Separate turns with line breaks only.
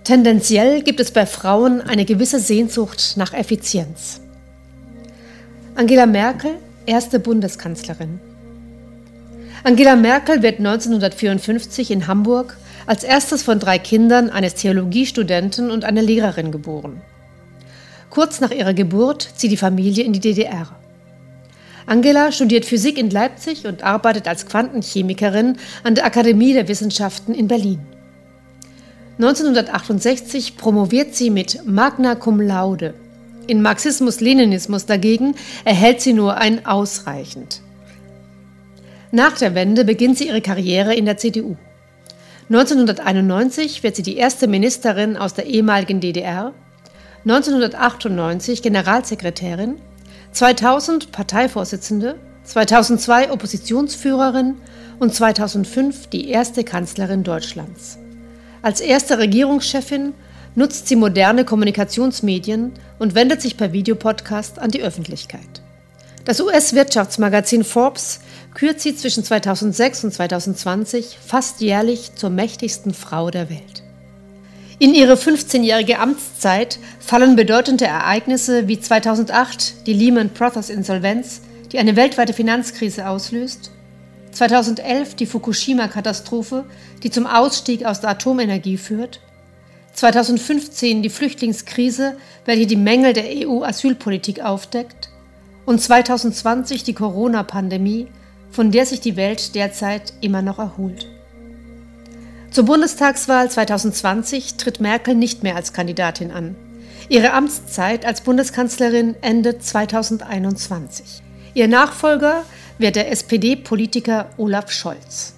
Tendenziell gibt es bei Frauen eine gewisse Sehnsucht nach Effizienz. Angela Merkel, erste Bundeskanzlerin. Angela Merkel wird 1954 in Hamburg als erstes von 3 Kindern eines Theologiestudenten und einer Lehrerin geboren. Kurz nach ihrer Geburt zieht die Familie in die DDR. Angela studiert Physik in Leipzig und arbeitet als Quantenchemikerin an der Akademie der Wissenschaften in Berlin. 1968 promoviert sie mit Magna Cum Laude. In Marxismus-Leninismus dagegen erhält sie nur ein ausreichend. Nach der Wende beginnt sie ihre Karriere in der CDU. 1991 wird sie die erste Ministerin aus der ehemaligen DDR, 1998 Generalsekretärin, 2000 Parteivorsitzende, 2002 Oppositionsführerin und 2005 die erste Kanzlerin Deutschlands. Als erste Regierungschefin nutzt sie moderne Kommunikationsmedien und wendet sich per Videopodcast an die Öffentlichkeit. Das US-Wirtschaftsmagazin Forbes kürt sie zwischen 2006 und 2020 fast jährlich zur mächtigsten Frau der Welt. In ihre 15-jährige Amtszeit fallen bedeutende Ereignisse wie 2008 die Lehman Brothers Insolvenz, die eine weltweite Finanzkrise auslöst, 2011 die Fukushima-Katastrophe, die zum Ausstieg aus der Atomenergie führt, 2015 die Flüchtlingskrise, welche die Mängel der EU-Asylpolitik aufdeckt, und 2020 die Corona-Pandemie, von der sich die Welt derzeit immer noch erholt. Zur Bundestagswahl 2020 tritt Merkel nicht mehr als Kandidatin an. Ihre Amtszeit als Bundeskanzlerin endet 2021. Ihr Nachfolger wird der SPD-Politiker Olaf Scholz.